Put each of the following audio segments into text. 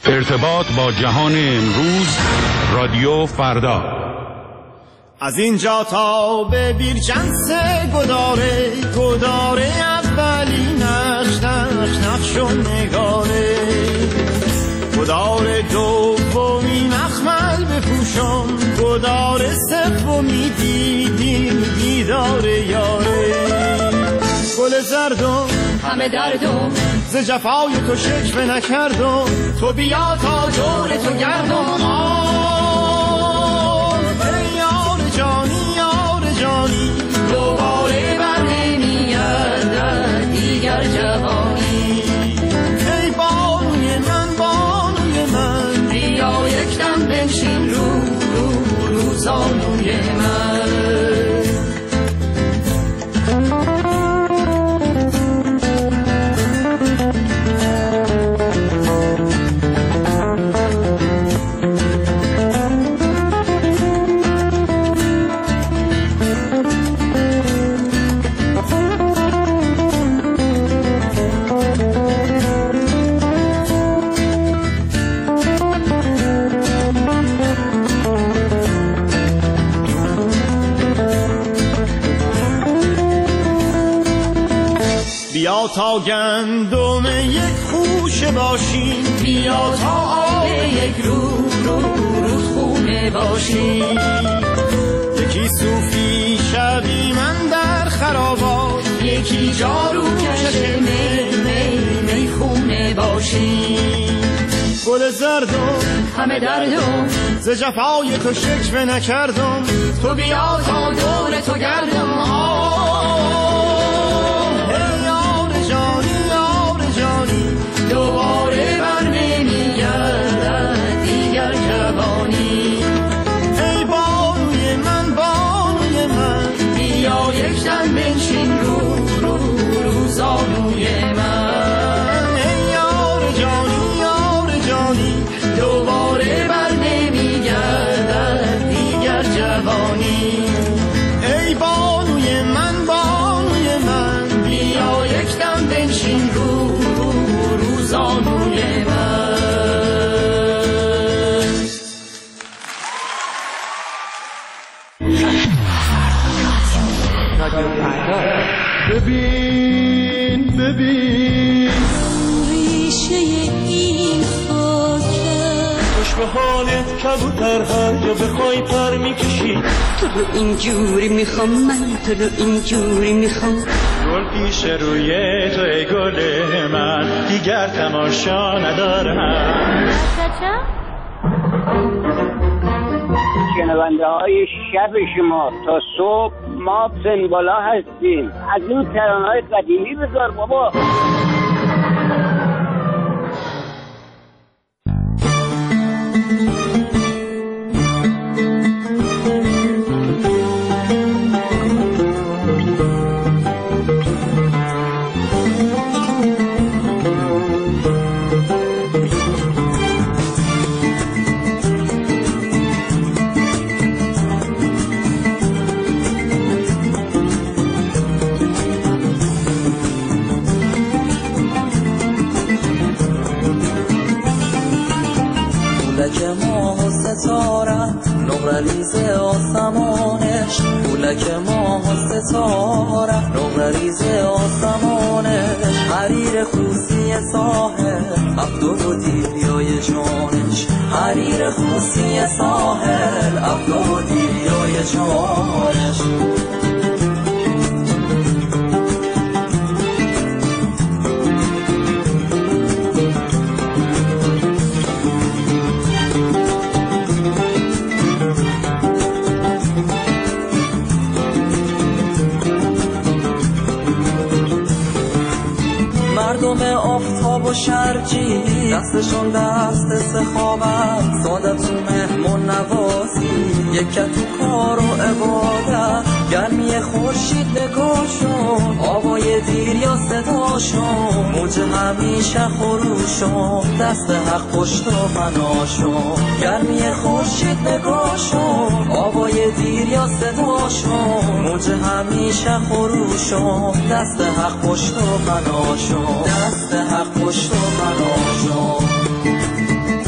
ارتباط با جهان امروز، رادیو فردا. از اینجا تا به بیرجنس گداره اولی نقش و نگاره، گداره دومی مخمل بپوشم، گداره سومی دیداره یاره، گل زردم همه دردم ز جفای تو شکوه نکردم، تو بیا تا دور تو گردم. یار جانی دوباره بر نمیگردد دیگر جوانی، ای بانوی من بیا یک دم بنشین رو زانوی من. بیا تا گندم یک خوشه باشیم، بیا تا آب یک رود خونه باشیم، یکی صوفی شوی من در خرابات، یکی جارو کش می خونه باشیم، گل زردم همه دردم ز جفای تو شکوه نکردم، تو بیا تا دور تو گردم. دوباره بر نمیگردد دیگر جوانی، ای بانوی من بیا یک دم بنشین رو زانوی من. ای یار جانی دوباره بر نمیگردد دیگر جوانی، ای بانوی من بیا یک دم بنشین رو زانوی من. ببین ریشه این خاکه، خوش به حالت کبوتر هر جا بخوای پر میکشی، تو رو اینجوری میخوام من، تو رو اینجوری میخوام، گل پیش روی تو ای گل من، دیگر تماشا ندارم. شنونده های شب شما تا صبح ما سنبالا هستیم، از این ترانه‌های قدیمی بذار بابا. ریز آسمانش، فولک ماه و ستاره، نقره‌ریز آسمانش، حریر خوسی ساحل، عبدال و دیریای جانش، حریر خوسی ساحل، عبدال و دیریای جانش. مردم آفتاب و شرجی، دستشون دست سخاوت، سادت و مهمون نوازی، یکت تو کار و عبادت، گرمی خورشید نگاهشون، آوای دیر یا صداشون، موج همیشه خروشون، دست حق پشت و پناشون، گرمی خورشید نگاهشون، آوای دیر یا صداشون، موج همیشه خروشون، دست حق پشت و پناشون، دست حق پشت و پناشون.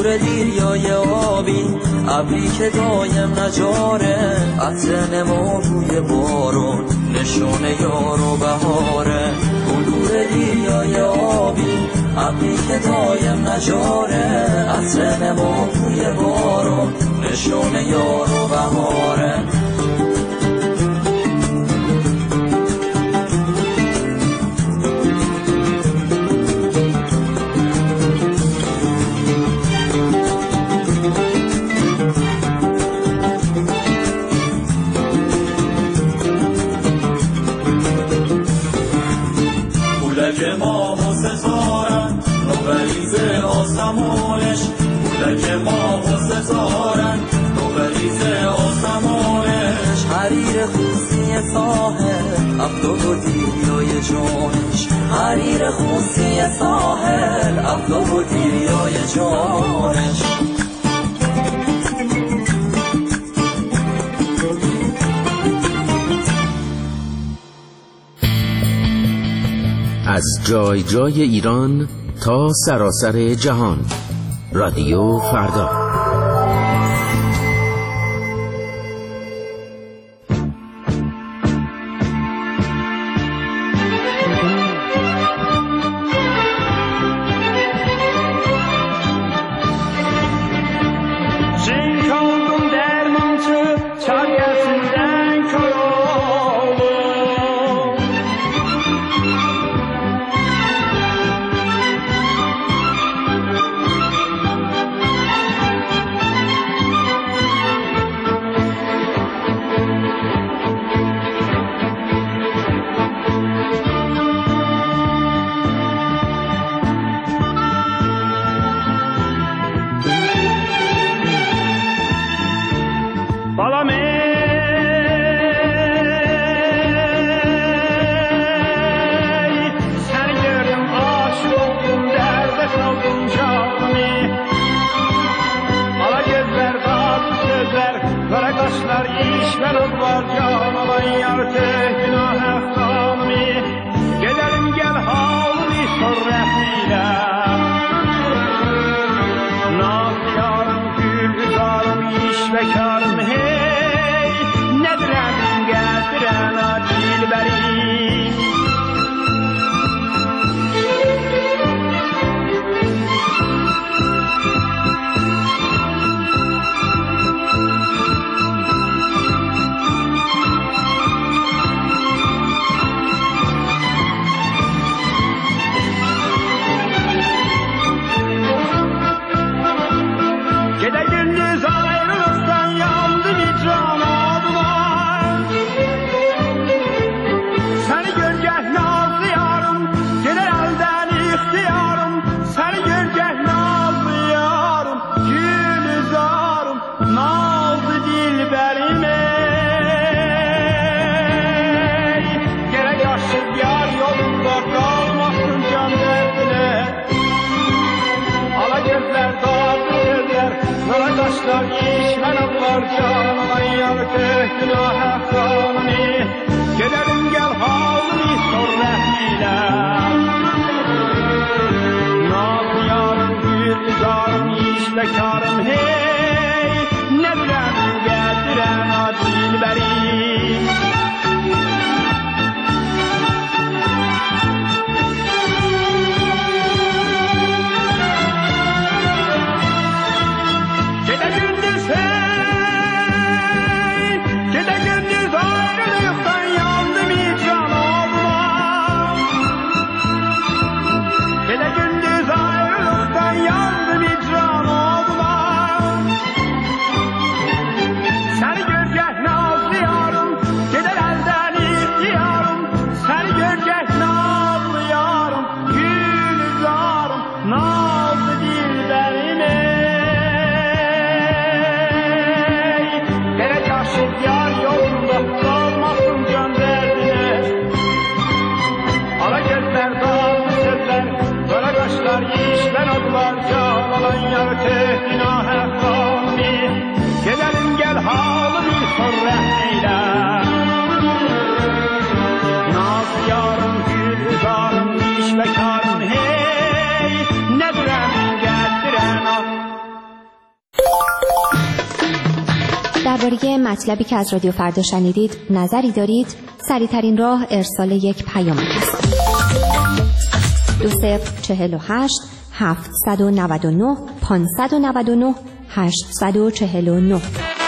بلور دیریای آبی، ابری که دایم نجاره، عطر نما روی بارون، نشون یار و بهاره. بلور دیریای آبی، ابری که دایم نجاره، عطر نما روی بارون، نشون یار و بهاره. پولک ماه و ستارن نوبریز آسمانش، پولک ماه و ستارن نوبریز آسمانش. حریر خوسی ساحل افداد و دیریای جانش، حریر خوسی ساحل افداد و دیریای جانش. از جای جای ایران تا سراسر جهان، رادیو فردا. درباره مطلبی که از رادیو فردا شنیدید نظری دارید؟ سریع‌ترین راه ارسال یک پیام است. 2048 799 599 849.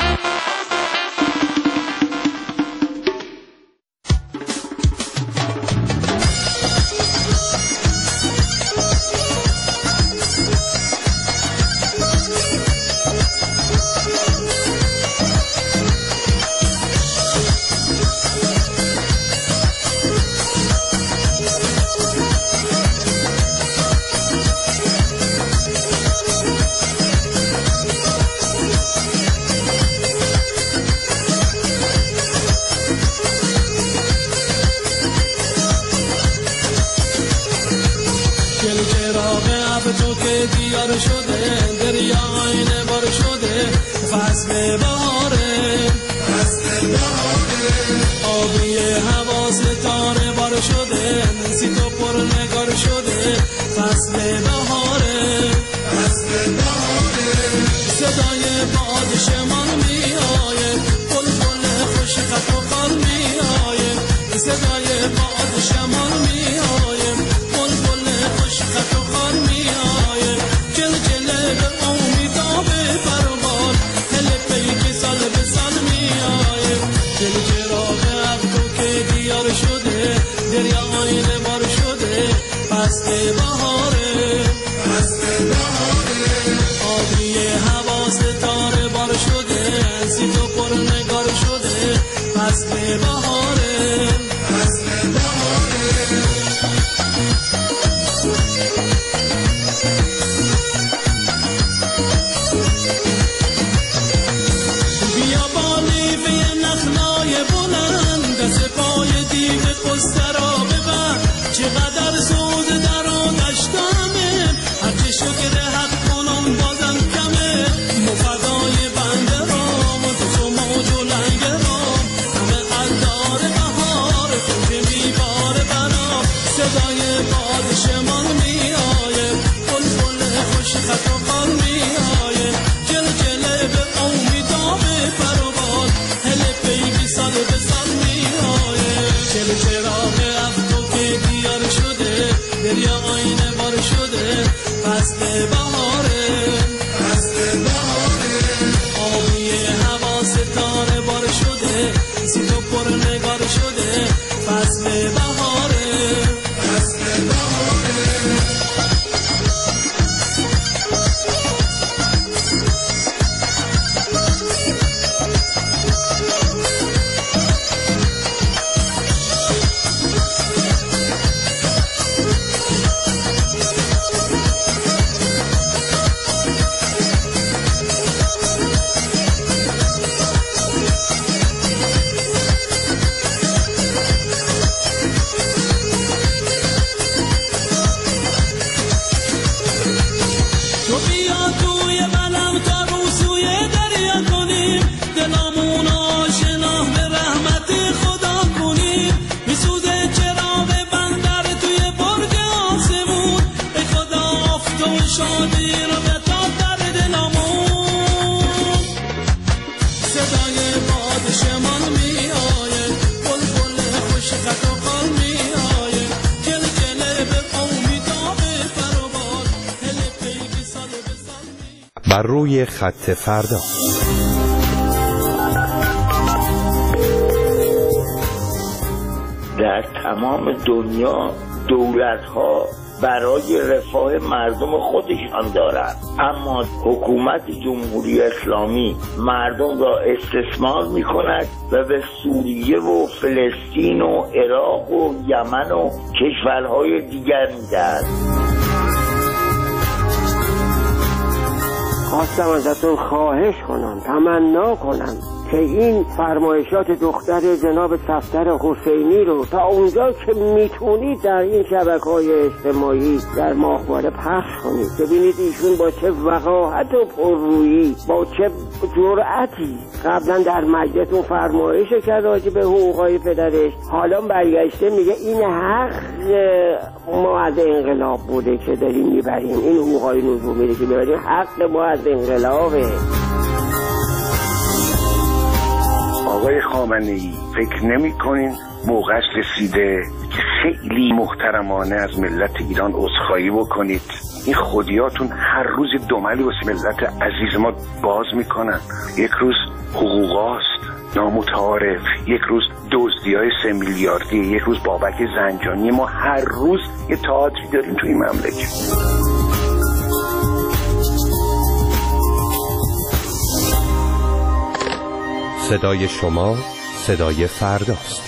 بر روی خط فردا. در تمام دنیا دولت‌ها برای رفاه مردم خودشان دارند، اما حکومت جمهوری اسلامی مردم را استثمار می‌کند و به سوریه و فلسطین و عراق و یمن و کشورهای دیگر می‌دهد. خواستم ازتون خواهش کنم، تمنا کنم که این فرمایشات دختر جناب صفدر حسینی رو تا اونجا که میتونید در این شبکه‌های اجتماعی در ماهواره پخش کنید. ببینید ایشون با چه وقاحت و پررویی، با چه جرأتی قبلا در مجلس اون فرمایش کرد راجع به حقوق‌های پدرش، حالا برگشته میگه این حق ما از انقلاب بوده که داریم میبریم، این حقوق‌های نجومی که ببریم حق ما از انقلابه. آقای خامنه‌ای فکر نمی‌کنین موقعش رسیده که خیلی محترمانه از ملت ایران عذرخواهی بکنید؟ این خودیاتون هر روز دملی واسه ملت عزیز ما باز میکنن. یک روز حقوقاست نامتعارف، یک روز دزدی‌های 3 میلیاردی، یک روز بابک زنجانی. ما هر روز یه تئاتری داریم توی این مملکت. صدای شما صدای فرداست.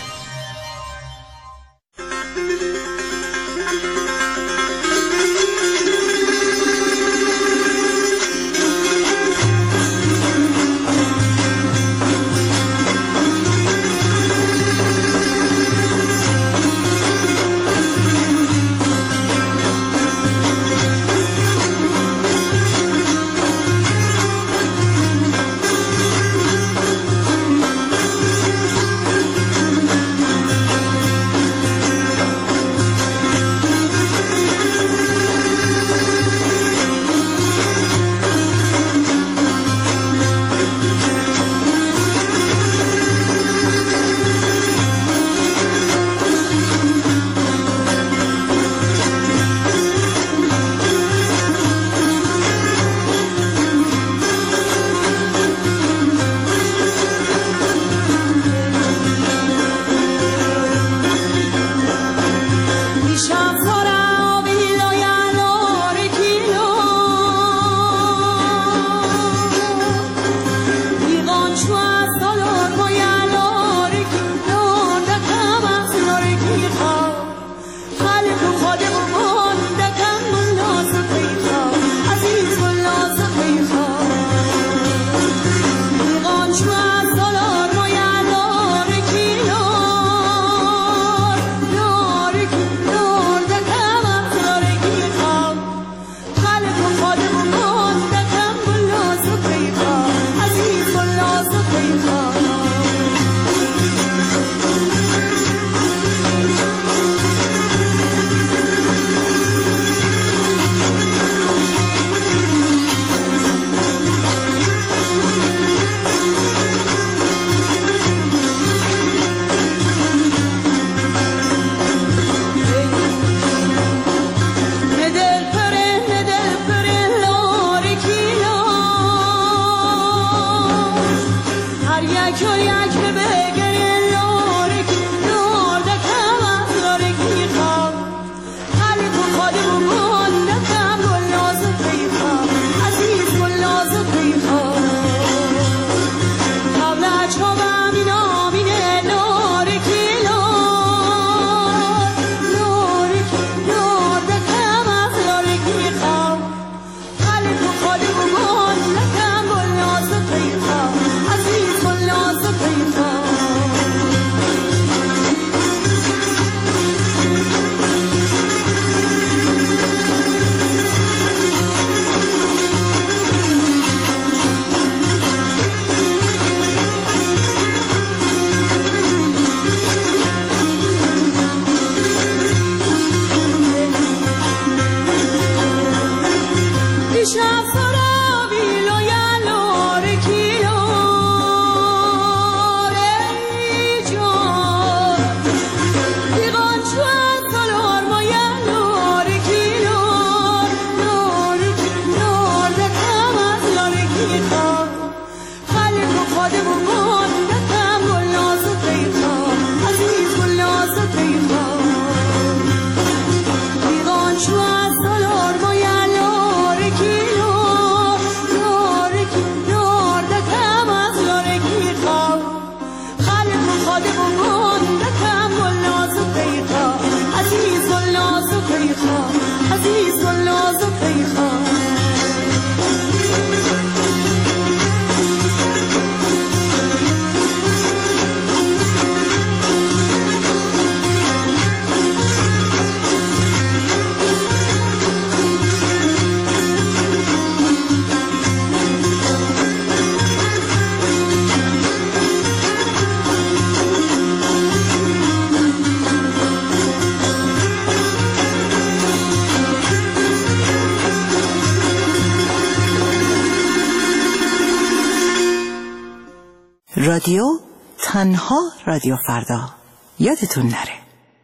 رادیو تنها رادیو فردا یادتون نره.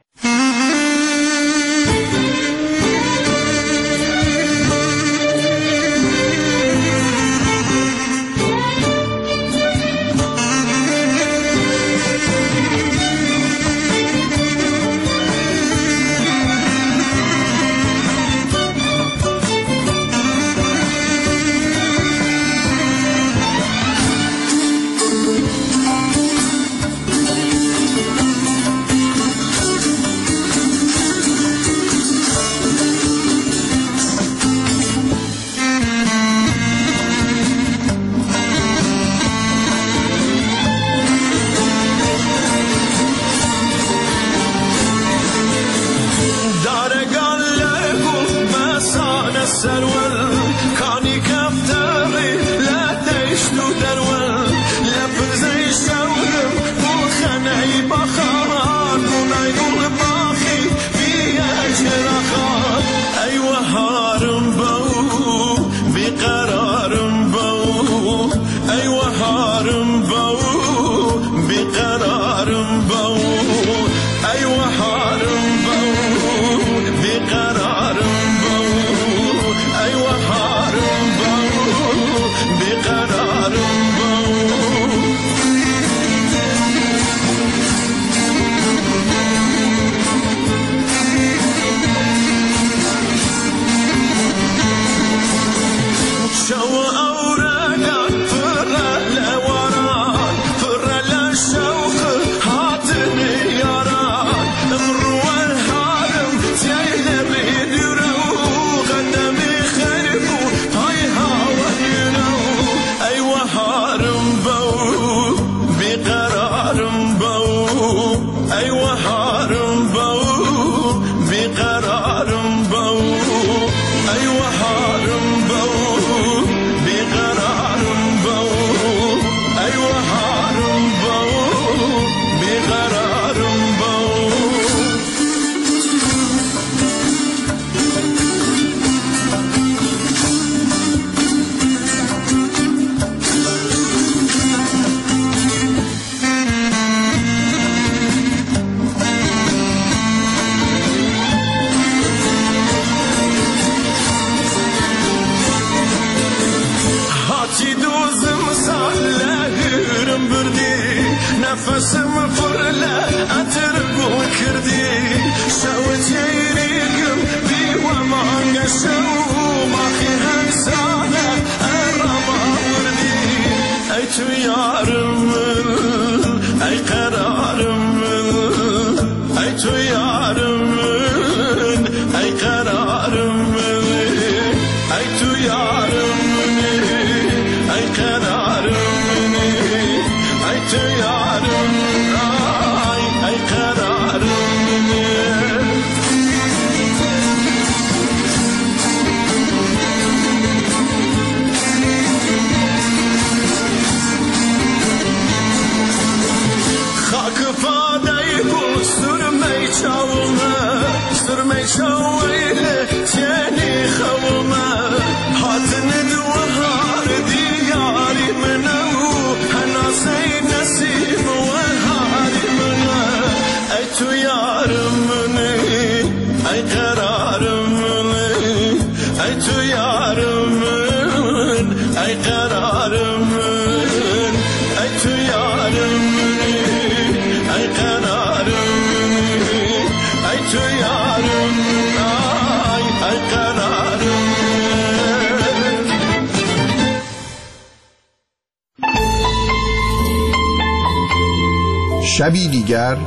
شبی دیگر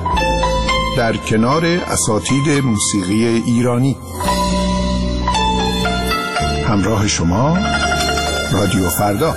در کنار اساتید موسیقی ایرانی. همراه شما رادیو فردا.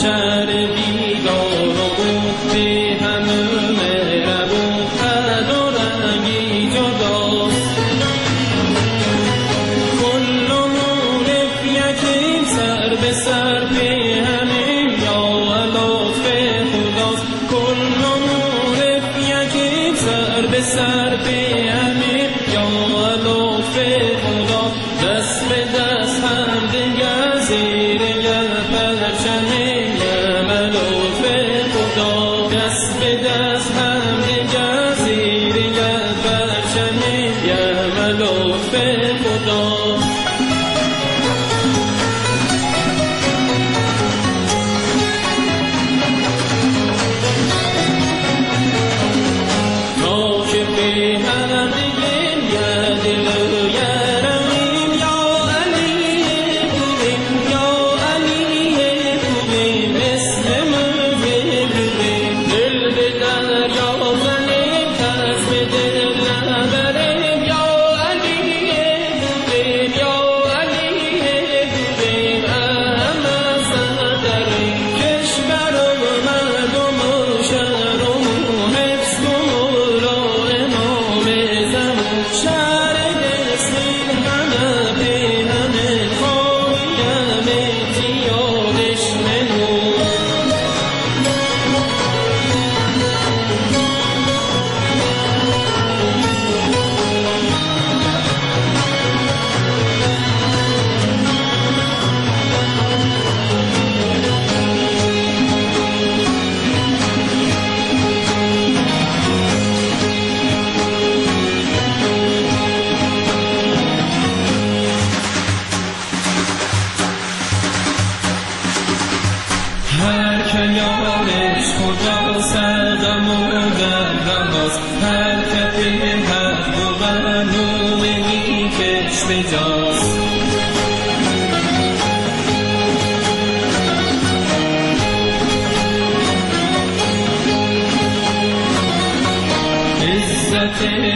شهر بیدار و بود به همه مهربون قد و رنگی جداست کلمون یکیم سر به سر به همیم یا لطف خداست کلمون یکیم سر به سر به همیم یا لطف خداست دست به دست هم دیگر زیر عزت